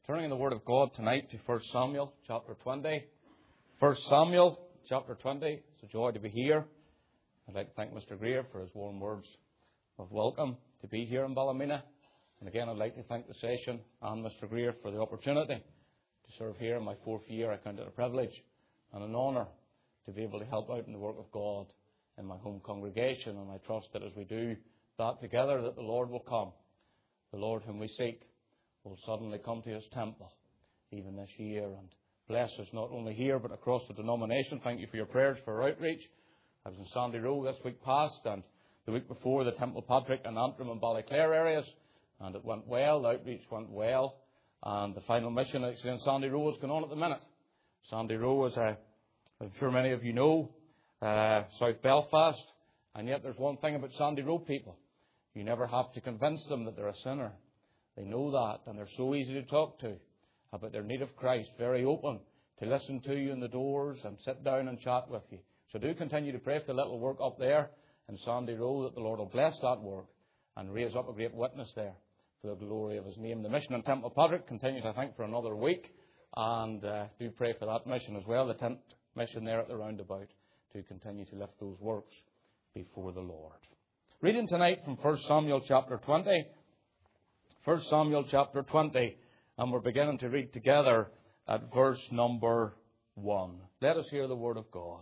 Turning in the Word of God tonight to 1 Samuel chapter 20. 1 Samuel chapter 20. It's a joy to be here. I'd like to thank Mr. Greer for his warm words of welcome to be here in Ballymena. And again, I'd like to thank the session and Mr. Greer for the opportunity to serve here in my fourth year. I count it a privilege and an honour to be able to help out in the work of God in my home congregation. And I trust that as we do that together, that the Lord will come. The Lord whom we seek will suddenly come to his temple even this year and bless us not only here but across the denomination. Thank you for your prayers for our outreach. I was in Sandy Row this week past and the week before the Temple Patrick and Antrim and Ballyclare areas, and it went well. The outreach went well, and the final mission actually in Sandy Row is going on at the minute. Sandy Row is, I'm sure many of you know, South Belfast, and yet there's one thing about Sandy Row people. You never have to convince them that they're a sinner. They know that, and they're so easy to talk to about their need of Christ, very open to listen to you in the doors and sit down and chat with you. So do continue to pray for the little work up there in Sandy Row, that the Lord will bless that work and raise up a great witness there for the glory of his name. The mission in Temple Patrick continues, I think, for another week, and do pray for that mission as well, the tent mission there at the roundabout, to continue to lift those works before the Lord. Reading tonight from 1 Samuel chapter 20. 1 Samuel chapter 20, and we're beginning to read together at verse number 1. Let us hear the word of God.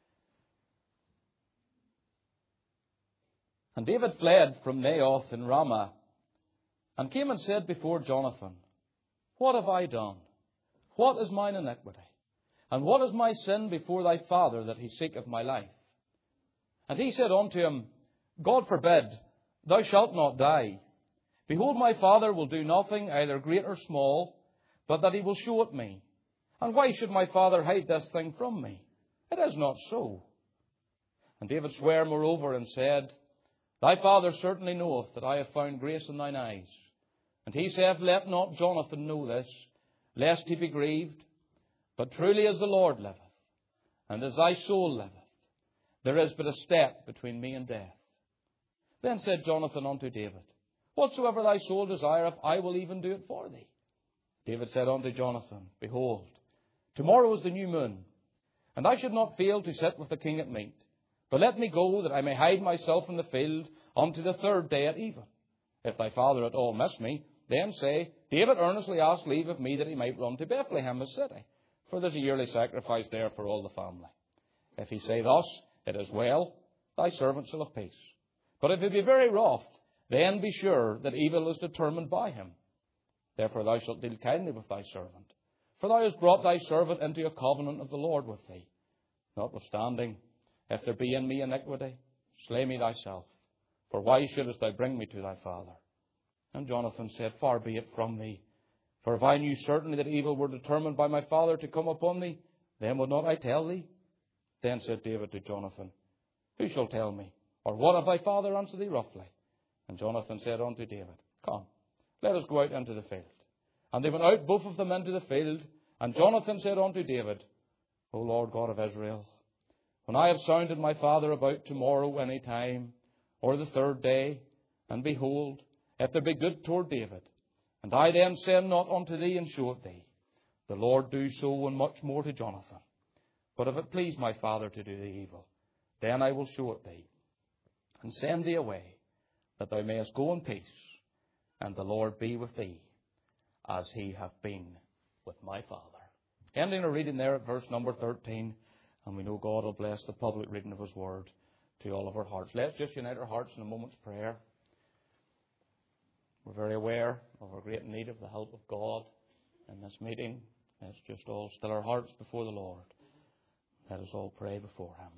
And David fled from Naioth in Ramah, and came and said before Jonathan, What have I done? What is mine iniquity? And what is my sin before thy father, that he seeketh my life? And he said unto him, God forbid, thou shalt not die. Behold, my father will do nothing, either great or small, but that he will show it me. And why should my father hide this thing from me? It is not so. And David sware moreover and said, Thy father certainly knoweth that I have found grace in thine eyes. And he saith, Let not Jonathan know this, lest he be grieved. But truly as the Lord liveth, and as thy soul liveth, there is but a step between me and death. Then said Jonathan unto David, Whatsoever thy soul desireth, I will even do it for thee. David said unto Jonathan, Behold, tomorrow is the new moon, and I should not fail to sit with the king at meat. But let me go, that I may hide myself in the field unto the third day at even. If thy father at all miss me, then say, David earnestly asked leave of me that he might run to Bethlehem his city, for there is a yearly sacrifice there for all the family. If he say thus, It is well, thy servant shall have peace. But if he be very wroth, then be sure that evil is determined by him. Therefore thou shalt deal kindly with thy servant, for thou hast brought thy servant into a covenant of the Lord with thee. Notwithstanding, if there be in me iniquity, slay me thyself, for why shouldest thou bring me to thy father? And Jonathan said, Far be it from me, for if I knew certainly that evil were determined by my father to come upon thee, then would not I tell thee? Then said David to Jonathan, Who shall tell me? Or what if thy father answer thee roughly? And Jonathan said unto David, Come, let us go out into the field. And they went out both of them into the field. And Jonathan said unto David, O Lord God of Israel, when I have sounded my father about tomorrow any time, or the third day, and behold, if there be good toward David, and I then send not unto thee and show it thee, the Lord do so and much more to Jonathan. But if it please my father to do thee evil, then I will show it thee, and send thee away, that thou mayest go in peace, and the Lord be with thee, as he hath been with my father. Ending our reading there at verse number 13, and we know God will bless the public reading of his word to all of our hearts. Let's just unite our hearts in a moment's prayer. We're very aware of our great need of the help of God in this meeting. Let's just all still our hearts before the Lord. Let us all pray before him.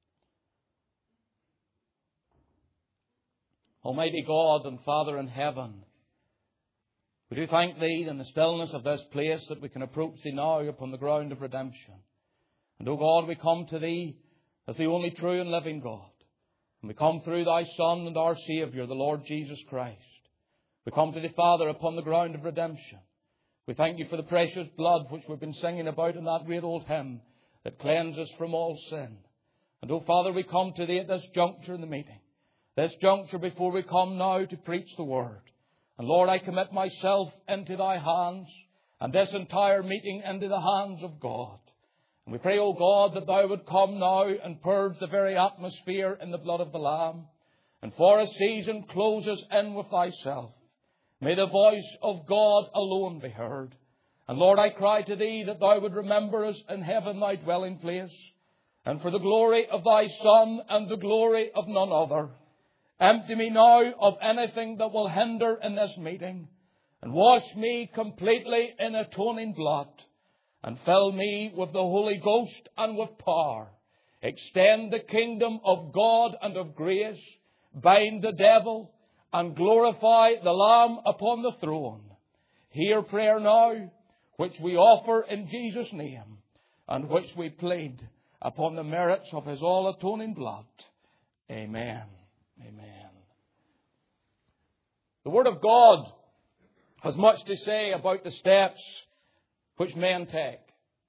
Almighty God and Father in heaven, we do thank thee in the stillness of this place that we can approach thee now upon the ground of redemption. And, O God, we come to thee as the only true and living God. And we come through thy Son and our Saviour, the Lord Jesus Christ. We come to thee, Father, upon the ground of redemption. We thank you for the precious blood which we've been singing about in that great old hymn that cleanses from all sin. And, O Father, we come to thee at this juncture in the meeting. This juncture before we come now to preach the word. And Lord, I commit myself into thy hands. and this entire meeting into the hands of God. And we pray, O God, that Thou would come now and purge the very atmosphere in the blood of the Lamb, and for a season close us in with Thyself. May the voice of God alone be heard. And Lord, I cry to Thee that Thou would remember us in heaven, Thy dwelling place, and for the glory of Thy Son and the glory of none other. Empty me now of anything that will hinder in this meeting, and wash me completely in atoning blood, and fill me with the Holy Ghost and with power. Extend the kingdom of God and of grace, bind the devil, and glorify the Lamb upon the throne. Hear prayer now, which we offer in Jesus' name, and which we plead upon the merits of His all-atoning blood. Amen. Amen. The Word of God has much to say about the steps which men take.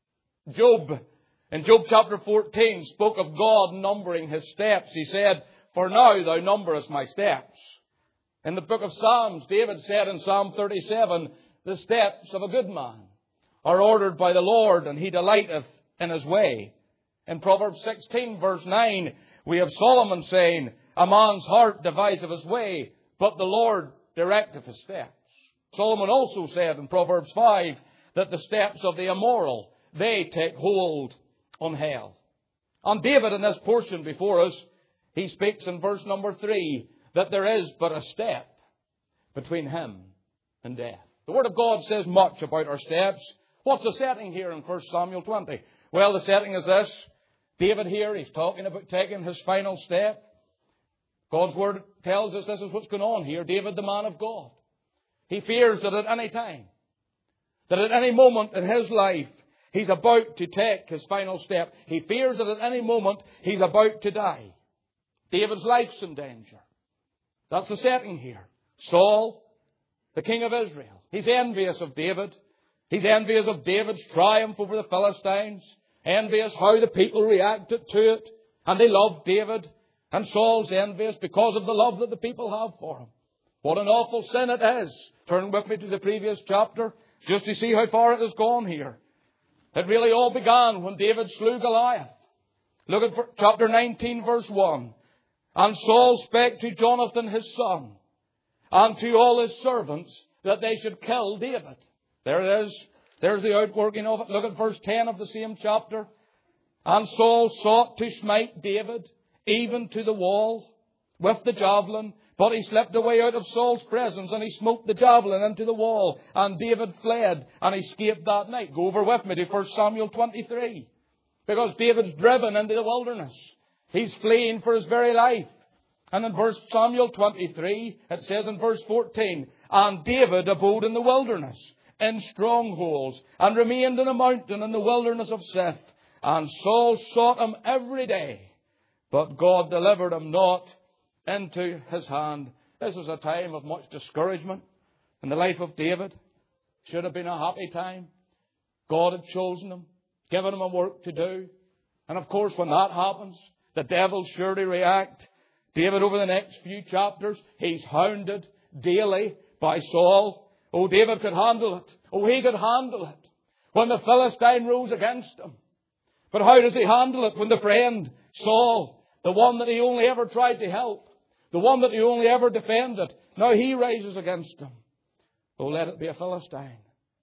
Job, in Job chapter 14, spoke of God numbering his steps. He said, "For now Thou numberest my steps." In the book of Psalms, David said in Psalm 37, "The steps of a good man are ordered by the Lord, and He delighteth in His way." In Proverbs 16, verse 9, we have Solomon saying, "A man's heart deviseth his way, but the Lord directeth his steps." Solomon also said in Proverbs 5 that the steps of the immoral, they take hold on hell. And David, in this portion before us, he speaks in verse number 3 that there is but a step between him and death. The Word of God says much about our steps. What's the setting here in 1 Samuel 20? Well, the setting is this. David here, he's talking about taking his final step. God's Word tells us this is what's going on here. David, the man of God, he fears that at any time, that at any moment in his life, he's about to take his final step. He fears that at any moment, he's about to die. David's life's in danger. That's the setting here. Saul, the king of Israel, he's envious of David. He's envious of David's triumph over the Philistines. Envious how the people reacted to it. And they loved David. And Saul's envious because of the love that the people have for him. What an awful sin it is. Turn with me to the previous chapter just to see how far it has gone here. It really all began when David slew Goliath. Look at chapter 19, verse 1. "And Saul spake to Jonathan his son, and to all his servants, that they should kill David." There it is. There's the outworking of it. Look at verse 10 of the same chapter. "And Saul sought to smite David, even to the wall, with the javelin. But he slipped away out of Saul's presence, and he smote the javelin into the wall. And David fled, and escaped that night." Go over with me to 1 Samuel 23. Because David's driven into the wilderness. He's fleeing for his very life. And in 1 Samuel 23, it says in verse 14, "And David abode in the wilderness, in strongholds, and remained in a mountain in the wilderness of Ziph. And Saul sought him every day, but God delivered him not into his hand." This was a time of much discouragement in the life of David. Should have been a happy time. God had chosen him, given him a work to do. And of course, when that happens, the devil sure to react. David, over the next few chapters, he's hounded daily by Saul. Oh, David could handle it. Oh, he could handle it when the Philistine rose against him. But how does he handle it when the friend, Saul, the one that he only ever tried to help, the one that he only ever defended, now he rises against him? Oh, let it be a Philistine.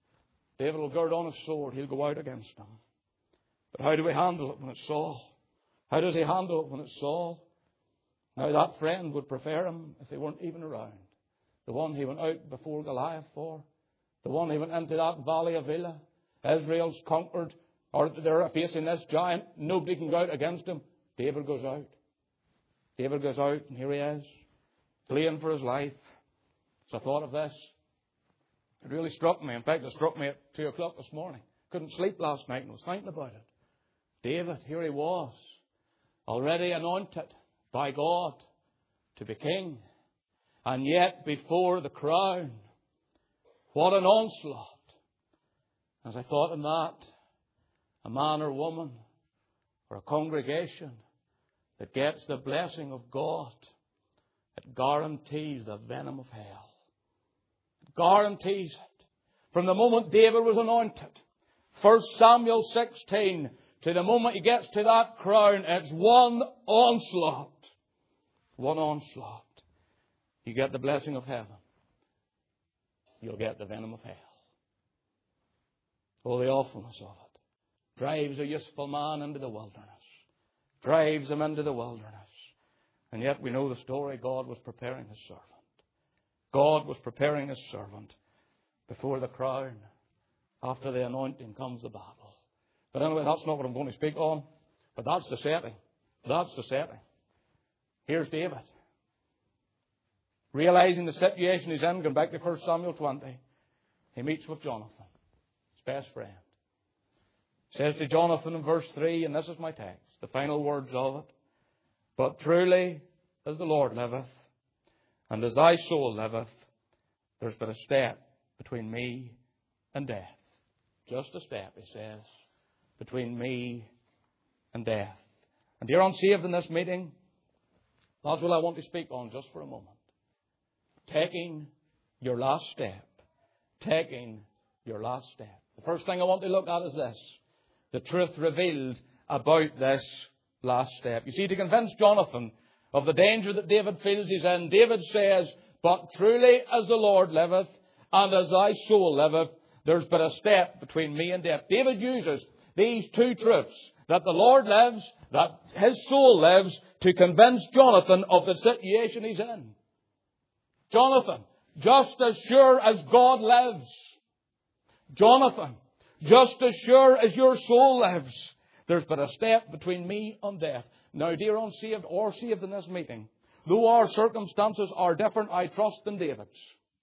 David will gird on his sword. He'll go out against him. But how do we handle it when it's Saul? How does he handle it when it's Saul? Now that friend would prefer him if they weren't even around. The one he went out before Goliath for. The one he went into that valley of Elah. Israel's conquered, or they're facing this giant. Nobody can go out against him. David goes out. David goes out, and here he is, fleeing for his life. So I thought of this. It really struck me. In fact, it struck me at 2 o'clock this morning. Couldn't sleep last night and was thinking about it. David, here he was, already anointed by God to be king. And yet, before the crown, what an onslaught. As I thought in that, a man or woman or a congregation that gets the blessing of God, it guarantees the venom of hell. It guarantees it. From the moment David was anointed, 1 Samuel 16, to the moment he gets to that crown, it's one onslaught. One onslaught. You get the blessing of heaven. You'll get the venom of hell. Oh, the awfulness of it. Drives a useful man into the wilderness. Drives him into the wilderness. And yet we know the story. God was preparing His servant. God was preparing His servant. Before the crown, after the anointing, comes the battle. But anyway, that's not what I'm going to speak on. But that's the setting. That's the setting. Here's David. Realizing the situation he's in, going back to 1 Samuel 20, he meets with Jonathan, his best friend. He says to Jonathan in verse 3, and this is my text, the final words of it, "But truly, as the Lord liveth, and as thy soul liveth, there's but a step between me and death." Just a step, he says, between me and death. And dear unsaved in this meeting, that's what I want to speak on just for a moment. Taking your last step. Taking your last step. The first thing I want to look at is this. The truth revealed about this last step. You see, to convince Jonathan of the danger that David feels he's in, David says, "But truly as the Lord liveth, and as thy soul liveth, there's but a step between me and death." David uses these two truths, that the Lord lives, that his soul lives, to convince Jonathan of the situation he's in. Jonathan, just as sure as God lives. Jonathan, just as sure as your soul lives, there's but a step between me and death. Now, dear unsaved or saved in this meeting, though our circumstances are different, I trust, than David's,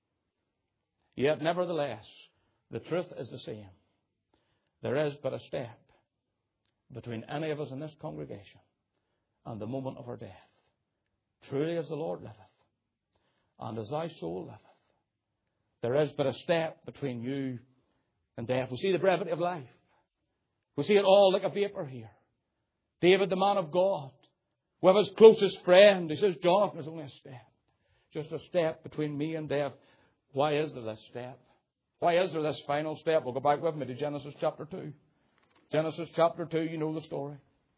yet nevertheless, the truth is the same. There is but a step between any of us in this congregation and the moment of our death. Truly as the Lord liveth, and as thy soul liveth, there is but a step between you and death. We see the brevity of life. We see it all like a vapour here. David, the man of God, with his closest friend, he says, "Jonathan, there's only a step. Just a step between me and death." Why is there this step? Why is there this final step? Well, go back with me to Genesis chapter 2. Genesis chapter 2, you know the story.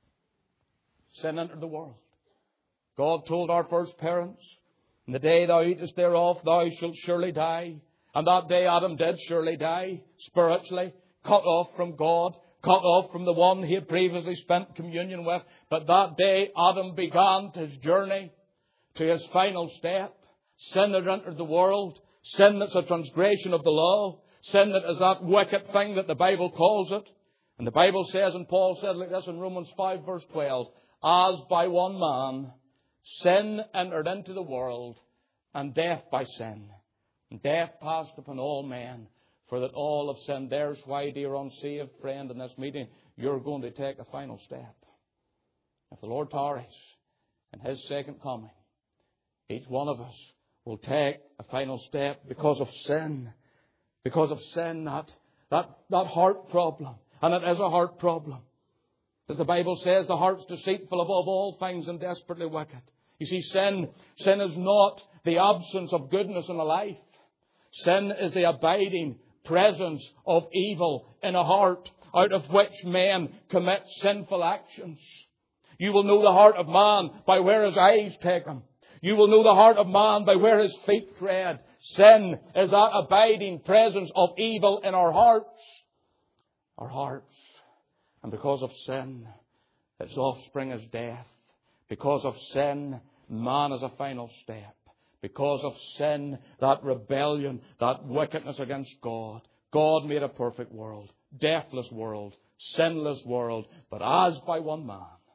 Sin entered the world. God told our first parents, "In the day thou eatest thereof, thou shalt surely die." And that day Adam did surely die, spiritually, cut off from God, cut off from the one he had previously spent communion with. But that day Adam began his journey to his final step. Sin had entered the world. Sin that's a transgression of the law. Sin that is that wicked thing that the Bible calls it. And the Bible says, and Paul said like this in Romans 5 verse 12, "As by one man sin entered into the world, and death by sin. And death passed upon all men, for that all have sinned." There's why, dear unsaved friend, in this meeting, you're going to take a final step. If the Lord tarries in His second coming, each one of us will take a final step because of sin. Because of sin, that heart problem. And it is a heart problem. As the Bible says, the heart's deceitful above all things and desperately wicked. You see, sin is not the absence of goodness in a life. Sin is the abiding presence of evil in a heart out of which men commit sinful actions. You will know the heart of man by where his eyes take him. You will know the heart of man by where his feet tread. Sin is that abiding presence of evil in our hearts. Our hearts. And because of sin, its offspring is death. Because of sin, man is a final step. Because of sin, that rebellion, that wickedness against God. God made a perfect world, deathless world, sinless world. But as by one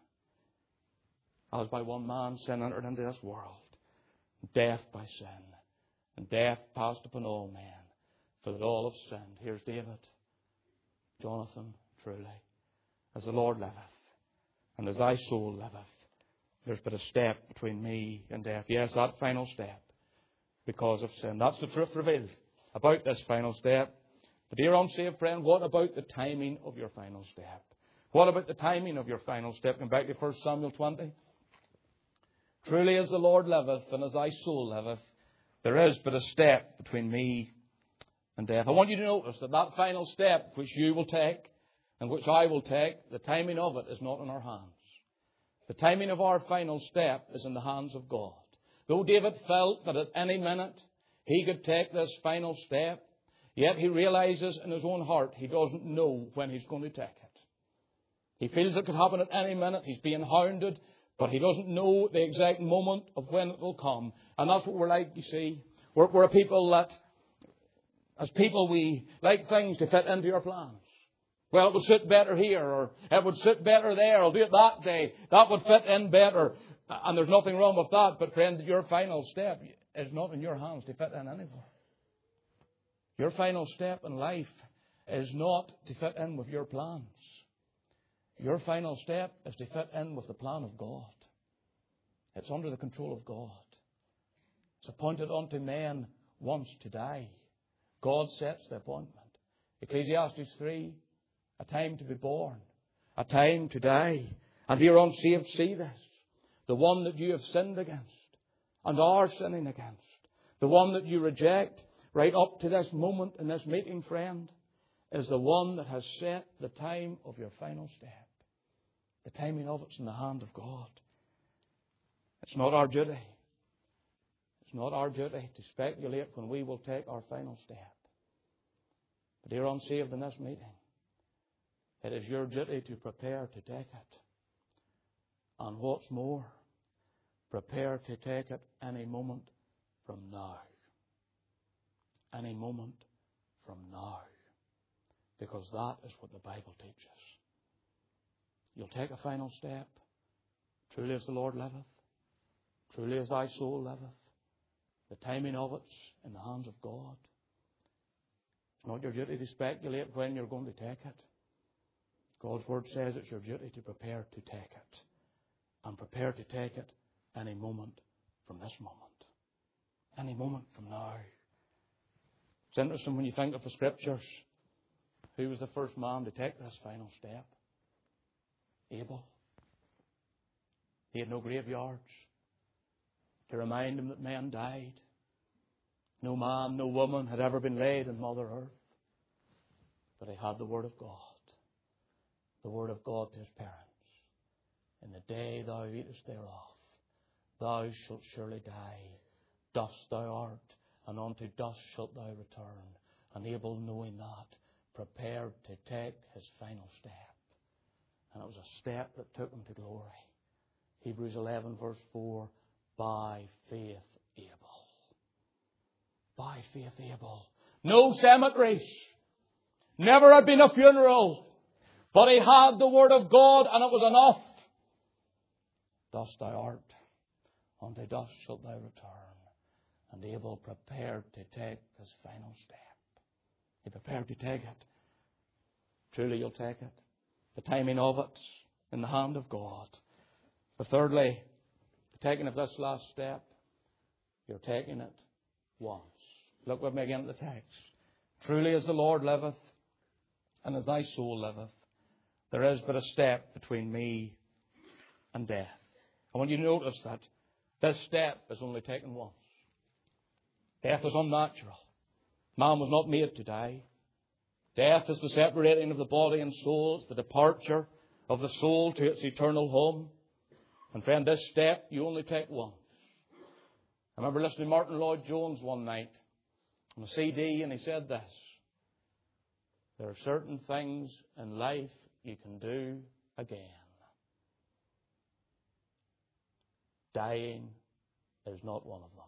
man, sin entered into this world. Death by sin. And death passed upon all men, for that all have sinned. Here's David. Jonathan, truly, as the Lord liveth, and as thy soul liveth, there's but a step between me and death. Yes, that final step, because of sin. That's the truth revealed about this final step. But dear unsaved friend, what about the timing of your final step? What about the timing of your final step? Going back to 1 Samuel 20. "Truly as the Lord liveth, and as thy soul liveth, there is but a step between me and death. I want you to notice that that final step which you will take and which I will take, the timing of it is not in our hands. The timing of our final step is in the hands of God. Though David felt that at any minute he could take this final step, yet he realizes in his own heart he doesn't know when he's going to take it. He feels it could happen at any minute. He's being hounded, but he doesn't know the exact moment of when it will come. And that's what we're like, you see. We're a people that, as people, we like things to fit into our plans. Well, it would sit better here, or it would sit better there. I'll do it that day. That would fit in better. And there's nothing wrong with that. But friend, your final step is not in your hands to fit in anywhere. Your final step in life is not to fit in with your plans. Your final step is to fit in with the plan of God. It's under the control of God. It's appointed unto men once to die. God sets the appointment. Ecclesiastes 3, a time to be born, a time to die. And here unsaved, see this. The one that you have sinned against and are sinning against, the one that you reject right up to this moment in this meeting, friend, is the one that has set the time of your final step. The timing of it's in the hand of God. It's not our duty. It's not our duty to speculate when we will take our final step. But dear unsaved in this meeting, it is your duty to prepare to take it. And what's more, prepare to take it any moment from now. Any moment from now. Because that is what the Bible teaches. You'll take a final step. Truly as the Lord liveth. Truly as thy soul liveth. The timing of it's in the hands of God. It's not your duty to speculate when you're going to take it. God's Word says it's your duty to prepare to take it. And prepare to take it any moment from this moment. Any moment from now. It's interesting when you think of the Scriptures. Who was the first man to take this final step? Abel. He had no graveyards to remind him that men died. No man, no woman had ever been laid in Mother Earth. But he had the Word of God. The Word of God to his parents. In the day thou eatest thereof, thou shalt surely die. Dust thou art, and unto dust shalt thou return. And Abel, knowing that, prepared to take his final step. And it was a step that took him to glory. Hebrews 11 verse 4, by faith Abel. By faith Abel. No cemeteries. Never had been a funeral. But he had the Word of God, and it was enough. Dust thou art, unto dust shalt thou return. And Abel prepared to take his final step. He prepared to take it. Truly you'll take it. The timing of it in the hand of God. But thirdly, the taking of this last step, you're taking it once. Look with me again at the text. Truly as the Lord liveth, and as thy soul liveth, there is but a step between me and death. I want you to notice that this step is only taken once. Death is unnatural. Man was not made to die. Death is the separating of the body and soul. It's the departure of the soul to its eternal home. And friend, this step you only take once. I remember listening to Martin Lloyd-Jones one night on a CD, and he said this. There are certain things in life you can do again. Dying is not one of them.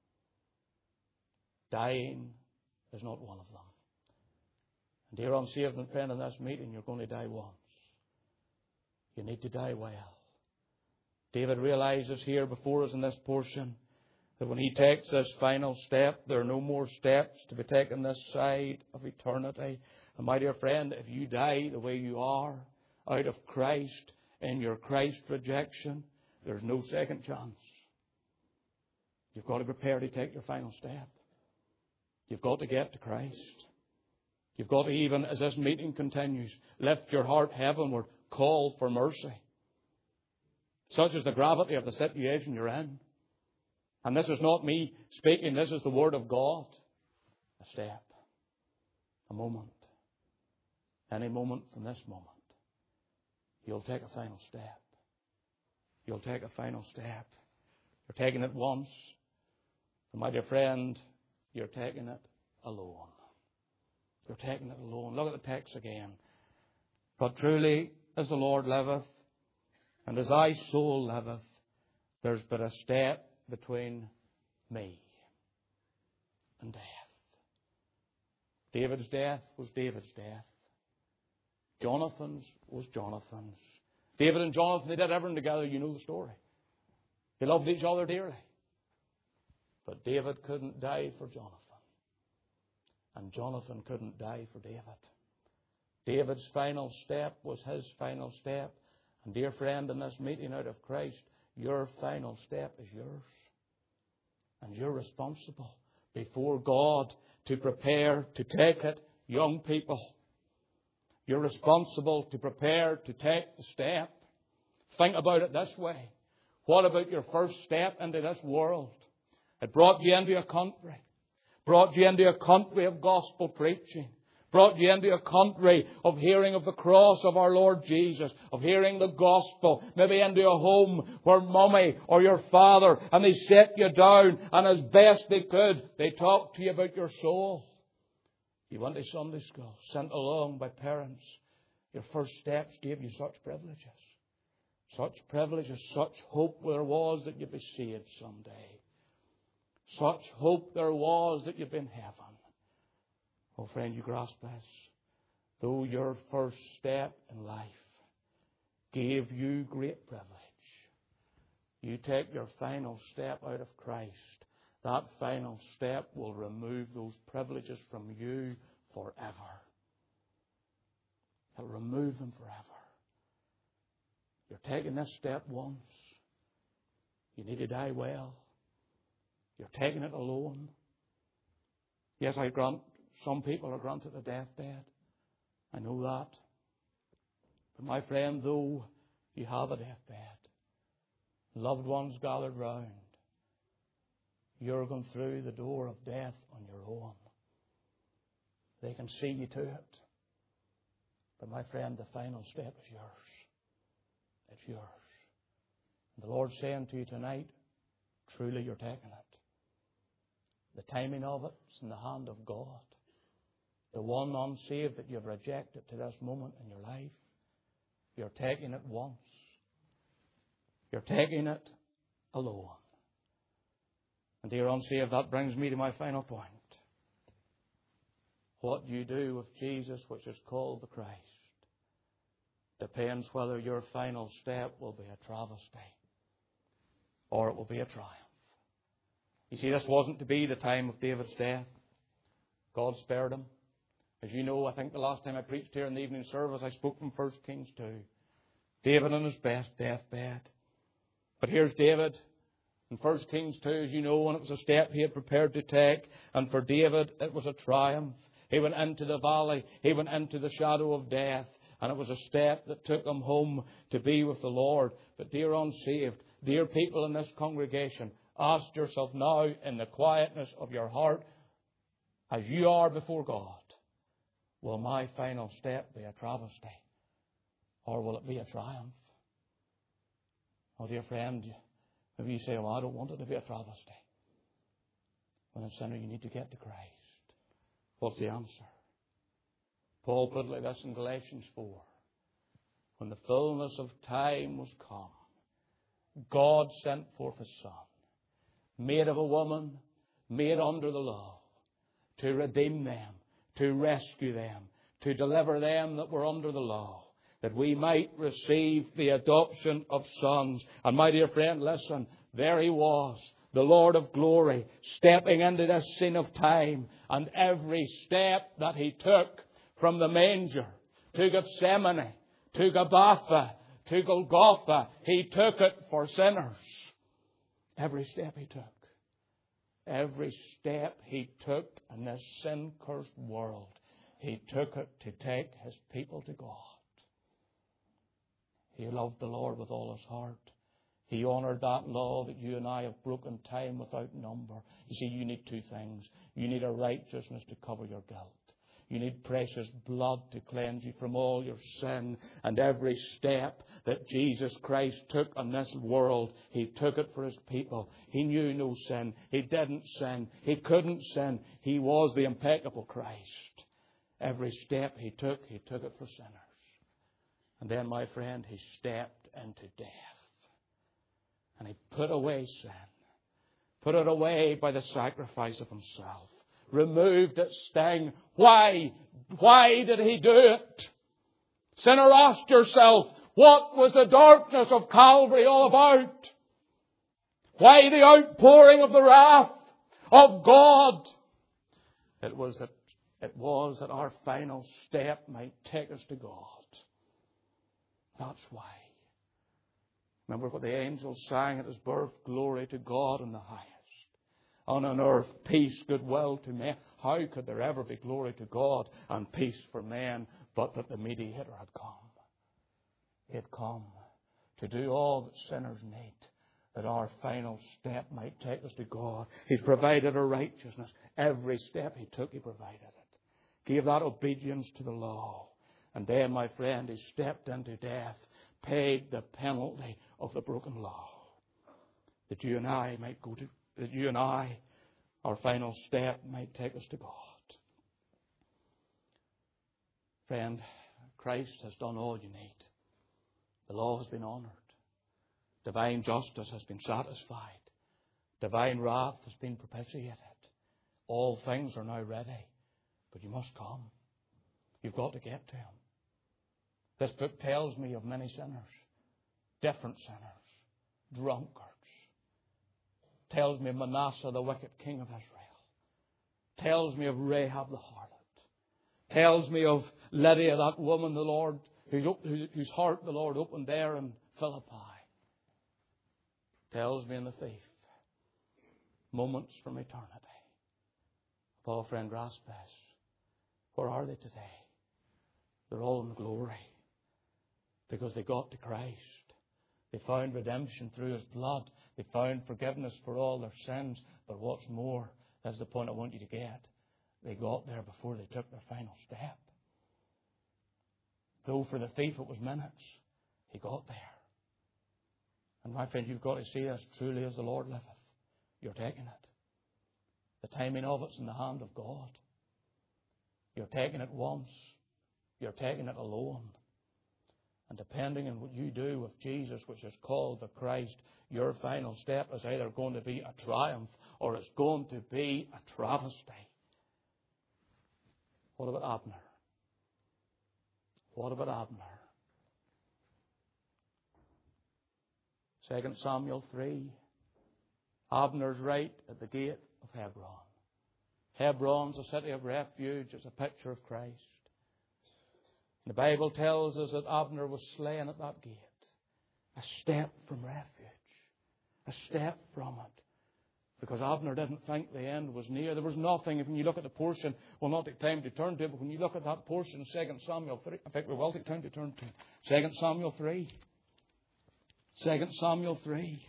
Dying is not one of them. And dear unsaved friend, in this meeting, you're going to die once. You need to die well. David realizes here before us in this portion that when he takes this final step, there are no more steps to be taken this side of eternity. And my dear friend, if you die the way you are, out of Christ, in your Christ rejection, there's no second chance. You've got to prepare to take your final step. You've got to get to Christ. You've got to, even as this meeting continues, lift your heart heavenward, call for mercy. Such is the gravity of the situation you're in. And this is not me speaking, this is the Word of God. A step. a moment, any moment from this moment, you'll take a final step. You'll take a final step. You're taking it once. And my dear friend, you're taking it alone. You're taking it alone. Look at the text again. But truly, as the Lord liveth, and as thy soul liveth, there's but a step between me and death. David's death was David's death. Jonathan's was Jonathan's. David and Jonathan, they did everything together. You know the story. They loved each other dearly. But David couldn't die for Jonathan. And Jonathan couldn't die for David. David's final step was his final step. And dear friend, in this meeting out of Christ, your final step is yours. And you're responsible before God to prepare to take it, young people. You're responsible to prepare to take the step. Think about it this way. What about your first step into this world? It brought you into a country. Brought you into a country of gospel preaching. Brought you into a country of hearing of the cross of our Lord Jesus, of hearing the gospel, maybe into a home where mummy or your father, and they set you down, and as best they could, they talked to you about your soul. You went to Sunday school, sent along by parents. Your first steps gave you such privileges. Such privileges, such hope there was that you'd be saved someday. Such hope there was that you'd be in heaven. Oh, friend, you grasp this. Though your first step in life gave you great privilege, you take your final step out of Christ, that final step will remove those privileges from you forever. It'll remove them forever. You're taking this step once. You need to die well. You're taking it alone. Yes, I grant some people are granted a deathbed. I know that. But my friend, though you have a deathbed, loved ones gathered round, you're going through the door of death on your own. They can see you to it. But my friend, the final step is yours. It's yours. And the Lord's saying to you tonight, truly you're taking it. The timing of it is in the hand of God. The one unsaved that you've rejected to this moment in your life, you're taking it once. You're taking it alone. And dear unsaved, that brings me to my final point. What you do with Jesus, which is called the Christ, depends whether your final step will be a travesty or it will be a triumph. You see, this wasn't to be the time of David's death. God spared him. As you know, I think the last time I preached here in the evening service, I spoke from 1 Kings 2. David on his best deathbed. But here's David in 1 Kings 2, as you know, and it was a step he had prepared to take. And for David, it was a triumph. He went into the valley. He went into the shadow of death. And it was a step that took him home to be with the Lord. But dear unsaved, dear people in this congregation, ask yourself now in the quietness of your heart, as you are before God, will my final step be a travesty? Or will it be a triumph? Oh, dear friend, maybe you say, well, I don't want it to be a travesty. Well, then, sinner, you need to get to Christ. What's the answer? Paul put it like this in Galatians 4. When the fullness of time was come, God sent forth His Son, made of a woman, made under the law, to redeem them, to rescue them, to deliver them that were under the law, that we might receive the adoption of sons. And my dear friend, listen, there He was, the Lord of glory, stepping into this scene of time. And every step that He took, from the manger to Gethsemane, to Gabbatha, to Golgotha, He took it for sinners. Every step He took. Every step He took in this sin-cursed world, He took it to take His people to God. He loved the Lord with all His heart. He honoured that law that you and I have broken time without number. You see, you need two things. You need a righteousness to cover your guilt. You need precious blood to cleanse you from all your sin. And every step that Jesus Christ took on this world, He took it for His people. He knew no sin. He didn't sin. He couldn't sin. He was the impeccable Christ. Every step He took it for sinners. And then, my friend, He stepped into death. And He put away sin. Put it away by the sacrifice of Himself. Removed its sting. Why? Why did He do it? Sinner, ask yourself, what was the darkness of Calvary all about? Why the outpouring of the wrath of God? It was that our final step might take us to God. That's why. Remember what the angels sang at His birth? Glory to God in the highest. On earth, peace, goodwill to men. How could there ever be glory to God and peace for men but that the mediator had come? He had come to do all that sinners need, that our final step might take us to God. He's provided a righteousness. Every step He took, He provided it. Gave that obedience to the law. And then, my friend, He stepped into death, paid the penalty of the broken law. That you and I might go to, that you and I, our final step, might take us to God. Friend, Christ has done all you need. The law has been honoured. Divine justice has been satisfied. Divine wrath has been propitiated. All things are now ready. But you must come. You've got to get to Him. This book tells me of many sinners. Different sinners. Drunkards. Tells me of Manasseh, the wicked king of Israel. Tells me of Rahab the harlot. Tells me of Lydia, that woman, the Lord, whose heart the Lord opened there in Philippi. Tells me in the thief. Moments from eternity. Paul, friend, grasp this. Where are they today? They're all in glory. Because they got to Christ. They found redemption through His blood. They found forgiveness for all their sins. But what's more, that's the point I want you to get. They got there before they took their final step. Though for the thief it was minutes, he got there. And my friend, you've got to see this truly as the Lord liveth. You're taking it. The timing of it's in the hand of God. You're taking it once. You're taking it alone. And depending on what you do with Jesus, which is called the Christ, your final step is either going to be a triumph or it's going to be a travesty. What about Abner? What about Abner? 2 Samuel 3. Abner's right at the gate of Hebron. Hebron's a city of refuge. It's a picture of Christ. The Bible tells us that Abner was slain at that gate. A step from refuge. A step from it. Because Abner didn't think the end was near. There was nothing. If you look at the portion, we'll not take time to turn to it, but when you look at that portion, 2 Samuel 3, in fact, we will take time to turn to it. 2 Samuel 3. 2 Samuel 3.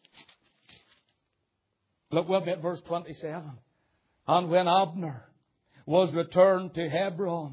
Look with me at verse 27. And when Abner was returned to Hebron,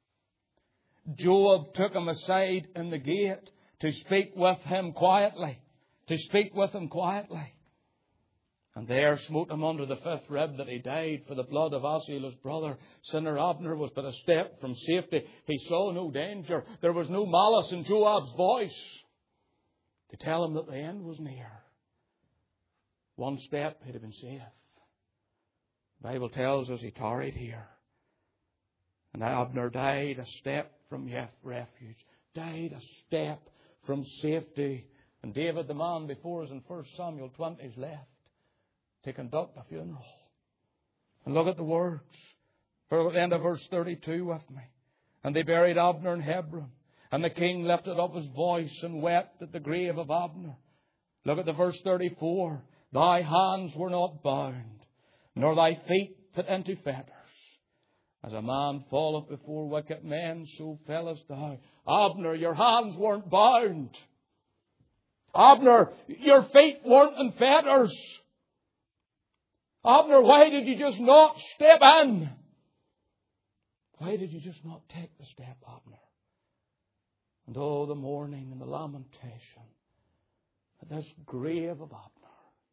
Joab took him aside in the gate to speak with him quietly. To speak with him quietly. And there smote him under the fifth rib that he died, for the blood of Asahel his brother. Sinner Abner was but a step from safety. He saw no danger. There was no malice in Joab's voice to tell him that the end was near. One step, he'd have been safe. The Bible tells us he tarried here. And Abner died a step from refuge. Died a step from safety. And David, the man before us in 1 Samuel 20, is left to conduct a funeral. And look at the words. For at the end of verse 32 with me. And they buried Abner in Hebron. And the king lifted up his voice and wept at the grave of Abner. Look at the verse 34. Thy hands were not bound, nor thy feet put into fetters. As a man falleth before wicked men, so fellest thou. Abner, your hands weren't bound. Abner, your feet weren't in fetters. Abner, why did you just not step in? Why did you just not take the step, Abner? And oh, the mourning and the lamentation at this grave of Abner.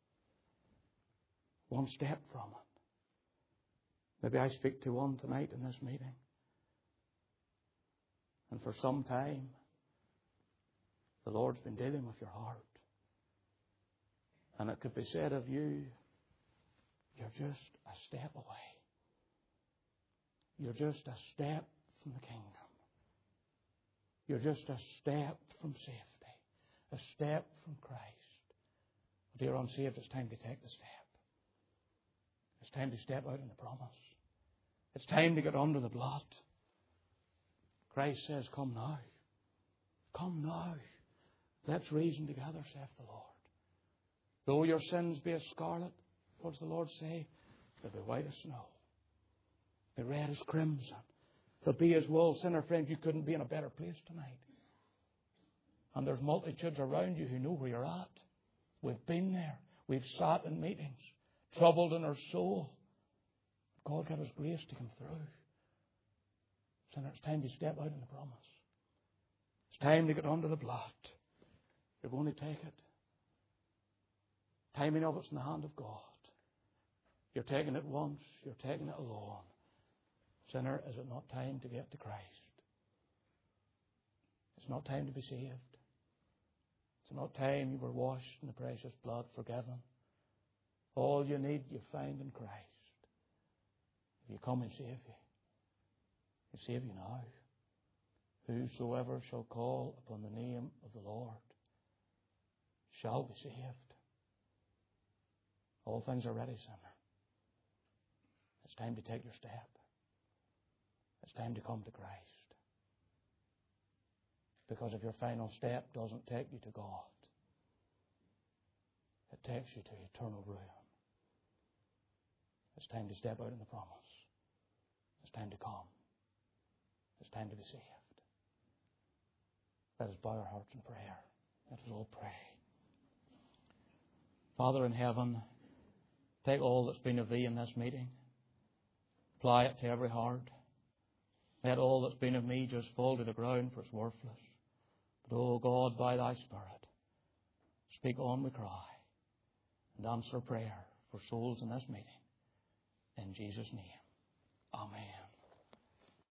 One step from it. Maybe I speak to one tonight in this meeting. And for some time, the Lord's been dealing with your heart. And it could be said of you, you're just a step away. You're just a step from the kingdom. You're just a step from safety. A step from Christ. But dear unsaved, it's time to take the step. It's time to step out in the promise. It's time to get under the blood. Christ says, come now. Come now. Let's reason together, saith the Lord. Though your sins be as scarlet, what does the Lord say? They'll be white as snow. They'll be red as crimson. They'll be as wool. Sinner friend, you couldn't be in a better place tonight. And there's multitudes around you who know where you're at. We've been there. We've sat in meetings, troubled in our soul. God gave us grace to come through. Sinner, it's time to step out in the promise. It's time to get under the blood. You're going to take it. Timing of it's in the hand of God. You're taking it once. You're taking it alone. Sinner, is it not time to get to Christ? It's not time to be saved. It's not time you were washed in the precious blood, forgiven. All you need, you find in Christ. If you come and save you, He'll save you now. Whosoever shall call upon the name of the Lord shall be saved. All things are ready, sinner. It's time to take your step. It's time to come to Christ. Because if your final step doesn't take you to God, it takes you to eternal ruin. It's time to step out in the promise. It's time to come. It's time to be saved. Let us bow our hearts in prayer. Let us all pray. Father in heaven, take all that's been of Thee in this meeting. Apply it to every heart. Let all that's been of me just fall to the ground, for it's worthless. But, oh God, by Thy Spirit, speak on, we cry, and answer prayer for souls in this meeting. In Jesus' name, amen.